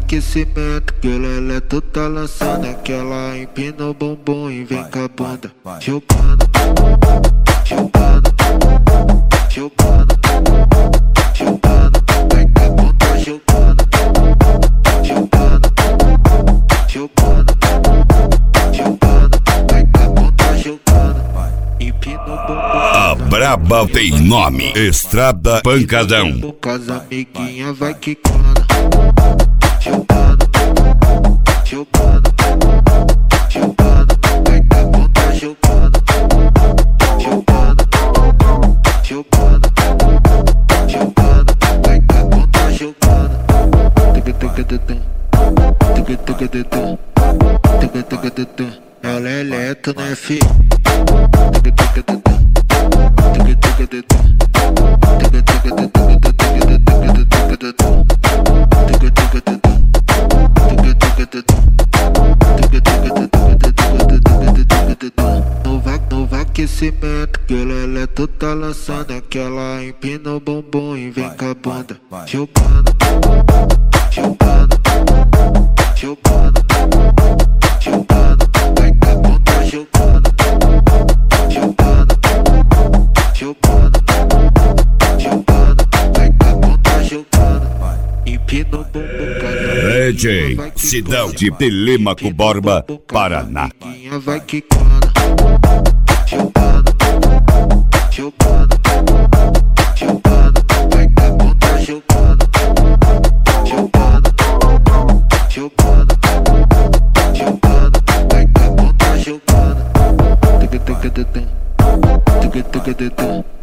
aquecimento, que o Lelé tu tá lançando. Aquela empina o bumbum e vem com a bunda jogando, jogando, jogando, jogando, vem com a bunda jogando, jogando, jogando, jogando, vem com a bunda jogando. Empina o bumbum. A braba tem nome, Estrada Pancadão. Com as amiguinhas vai quicando, jogando, jogando, jogando, vem com a bunda jogando, jogando, jogando, jogando, vem com a bunda jogando. É o Lelé, tu né, fi? Novo aquecimento, que o Lelé tu tá lançando. Aquela empina o bumbum e vem com a bunda jogando, jogando, jogando, jogando, vem com a bunda jogando, jogando, jogando, jogando, vem com a bunda jogando. Empina o bumbum, casa. DJ, cidade de Telêmaco Borba, Paraná. Vai quicando, jogando, jogando, jogando, vem com a bunda jogando, jogando, jogando, jogando, vem com a bunda jogando.